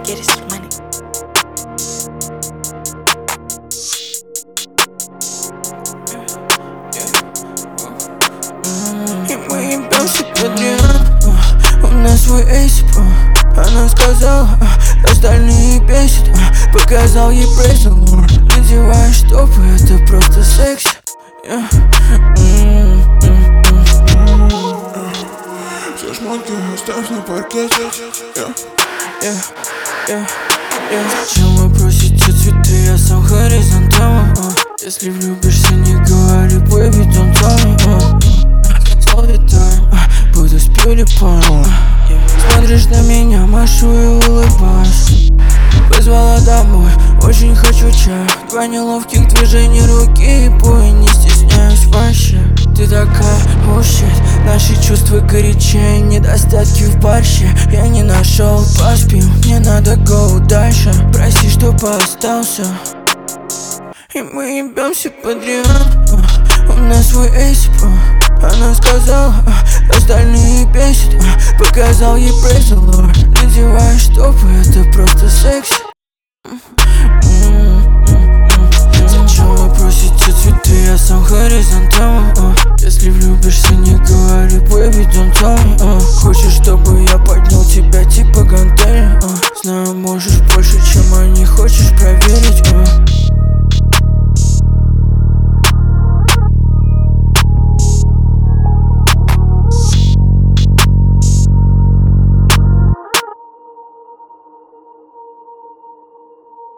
get his money. И мы ебемся подряд. У нас свой эйсип. Она сказала, остальные бесит. Показал ей прейзелор. Надеваешь топы, это просто секс. Все шмотки оставь на паркете. Зачем вы просите цветы, я сам хоризонтально. Если влюбишься, не говори, baby, don't tell me. Слови тайм, буду с PewDiePie. Смотришь на меня, машу и улыбаюсь. Позвала домой, очень хочу чай. Два неловких движения руки и бой, не стесняюсь вообще. Ты такая, oh shit, наши чувства горячее, недостатки в борще. Я не нашел, поспим, мне надо go дальше. Прости, что остался. И мы ебемся подряд. У нас свой эйсип. Она сказала, остальные бесит. Показал ей прейзелор. Надеваешь топы, это просто секс. Зачем вы просите цветы, я сам хоризонтально. Если влюбишься, не говори, baby, don't tell me. Хочешь, чтобы я поднял тебя типа гантели? Знаю, можешь больше, чем они, хочешь проверить?